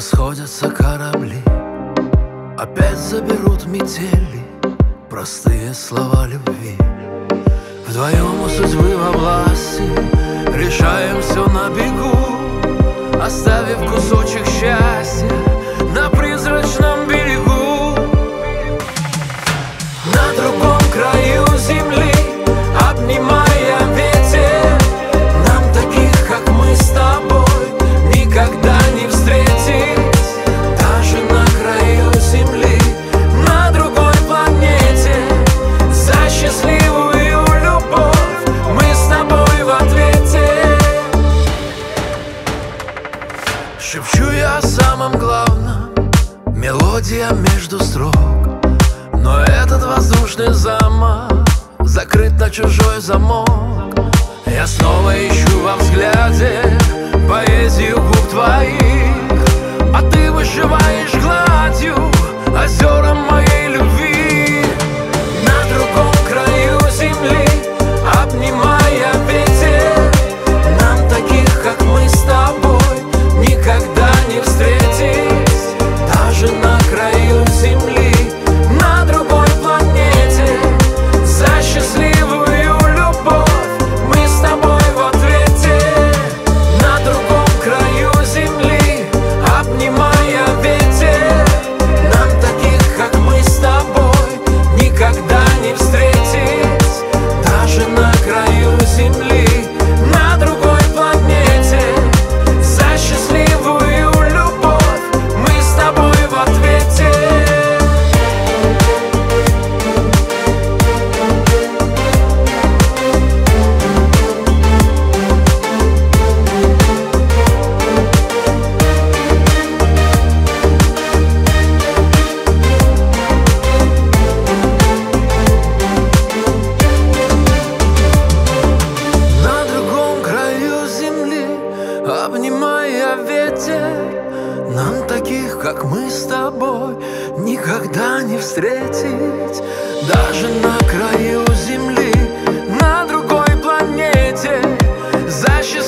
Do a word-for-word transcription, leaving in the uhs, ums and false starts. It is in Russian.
Расходятся корабли, опять заберут метели простые слова любви. Вдвоем у судьбы во власти решаем все на бегу, оставив кусочек счастья на призрачном берегу. На другом краю земли, обнимая ветер, нам таких, как мы с тобой, никогда не встретить. Даже на краю земли, на другой планете, за счастливую любовь мы с тобой в ответе. Шепчу я о самом главном, мелодия между строк, но этот воздушный замок закрыт на чужой замок. Я снова ищу во взгляде поэзию губ твоих, а ты вышиваешь гладью озером моей любви. На другом краю земли, обнимая ветер, нам таких, как мы с тобой, никогда не встретить. Даже на краю земли, на другой планете, за счастливую любовь мы с тобой в ответе. На другом краю земли, обнимая ветер, нам таких, как мы с тобой, никогда не встретить. Даже на краю земли, на другой планете, за счастливую любовь мы с тобой в ответе. На другом краю земли, обнимая ветер, нам таких, как мы с тобой, никогда не встретить. Даже на краю земли, на другой планете, за счастливую